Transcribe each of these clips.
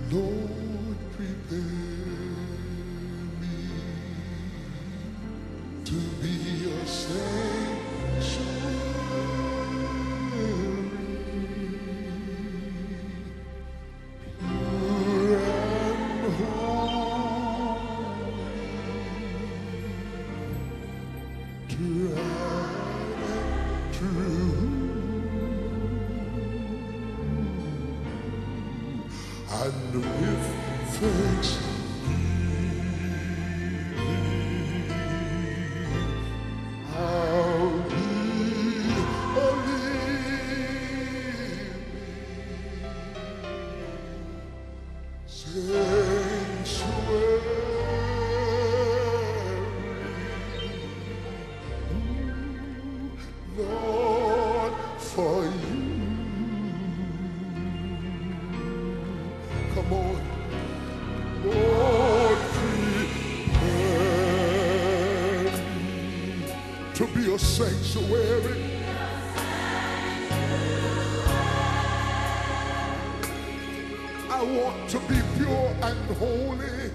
Lord, prepare me to be a sanctuary, pure and holy, tried and true. And with thanksgiving, I'll be a living sanctuary, Lord, for you. Come on. Lord, prepare me to be a sanctuary. I want to be pure and holy.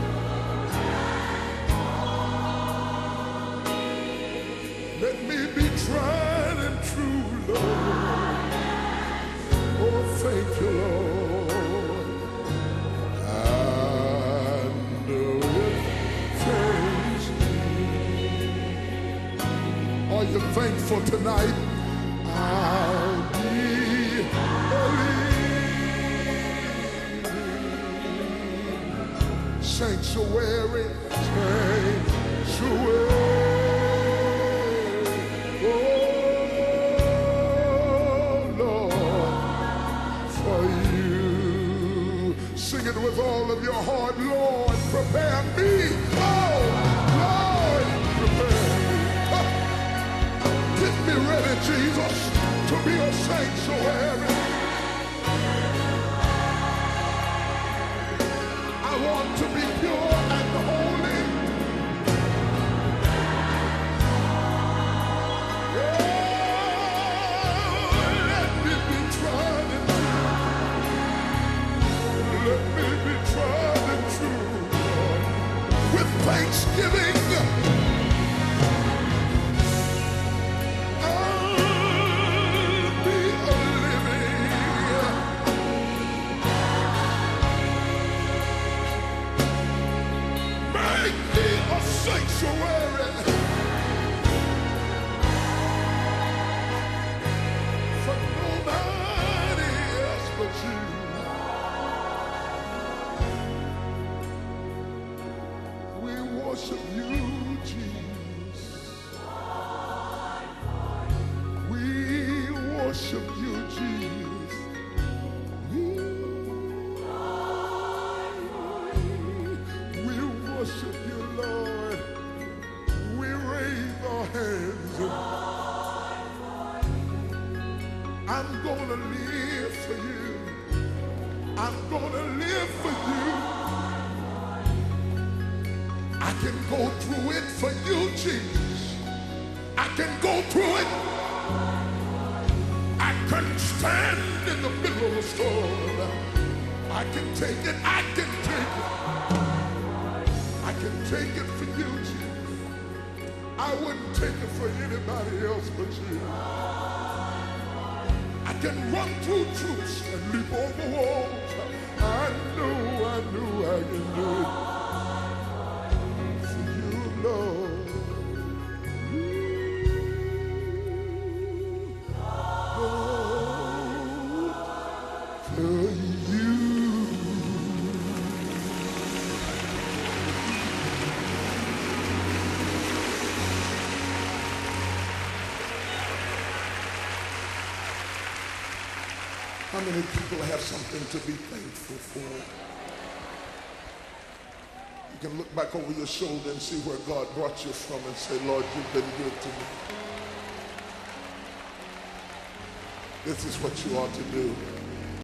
Let me be tried and true, Lord. Oh, thank you, Lord. And with thanksgiving, are you thankful tonight? I'll be a living sanctuary, sanctuary. Oh, Lord, for you. Sing it with all of your heart. Lord, prepare me. Oh, Lord, prepare me. Get me ready, Jesus, to be a sanctuary. I want to be pure and holy. Oh, let me be tried and true. Let me be tried and true, Lord. With thanksgiving, sanctuary for nobody else but you. We worship you, Jesus. We worship you, Jesus. We worship you, Lord. We raise our hands. I'm gonna live for you. I'm gonna live for you. I can go through it for you, Jesus. I can go through it. I can stand in the middle of a storm. I can take it. I can take it. I can take it for you, Jesus. I wouldn't take it for anybody else but you. I can run through troops and leap over walls. I know I can do it for you, Lord. Lord, for you. How many people have something to be thankful for? You can look back over your shoulder and see where God brought you from and say, Lord, you've been good to me. This is what you ought to do.